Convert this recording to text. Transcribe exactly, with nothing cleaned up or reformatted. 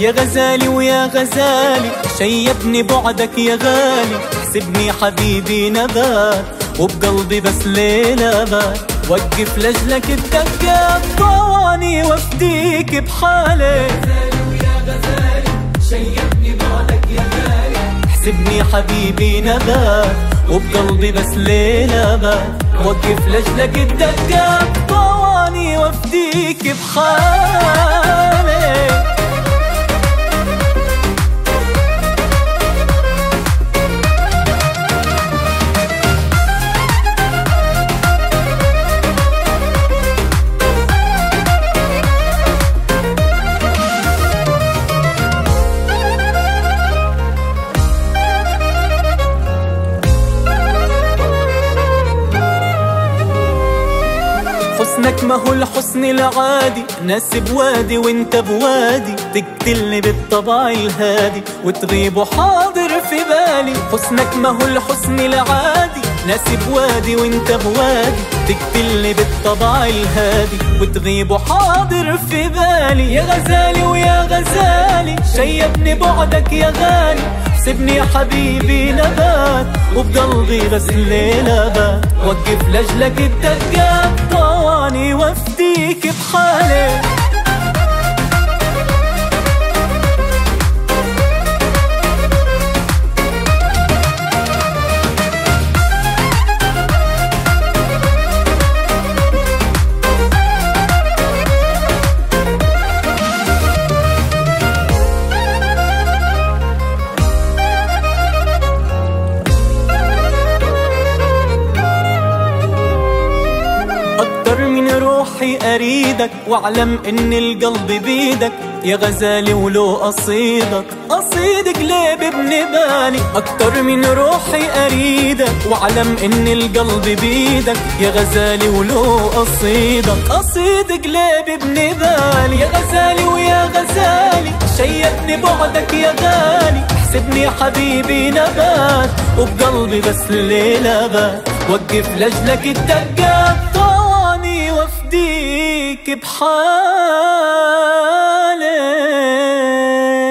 يا غزالي ويا غزالي شيبني بعدك يا غالي، احسبني حبيبي نبات وبقلبي بس ليلة بات، وقف لجلك الدقات طواني وافديك بحالي. يا غزالي ويا غزالي شيبني بعدك يا غالي، احسبني حبيبي نبات وبقلبي بس ليلة بات، وقف لجلك الدقات طواني وافديك بحالي. حسنك ما هو الحسن العادي، ناس بوادي وانت بوادي، تقتلني بالطبع الهادي وتغيب وحاضر في بالي. حسنك ما هو الحسن العادي، ناس بوادي وانت بوادي، تقتلني بالطبع الهادي وتغيب وحاضر في بالي. يا غزالي ويا غزالي شيبني بعدك يا غالي، احسبني يا حبيبي نبات وبقلبي بس ليلة بات، وقف لجلك الدقات طواني وافديك بحالي. أكتر من روحي أريدك واعلم إن القلب بيدك، يا غزالي ولو أصيدك أصيدك ليه بابن بالي. أكتر من روحي أريدك واعلم إن القلب بيدك، يا غزالي ولو أصيدك أصيدك ليه بابن بالي. يا غزالي ويا غزالي شيبني بعدك يا غالي، احسبني حبيبي نبات وبقلبي بس ليلة بات، وقف لجلك الدقات طواني وافديك بحالي.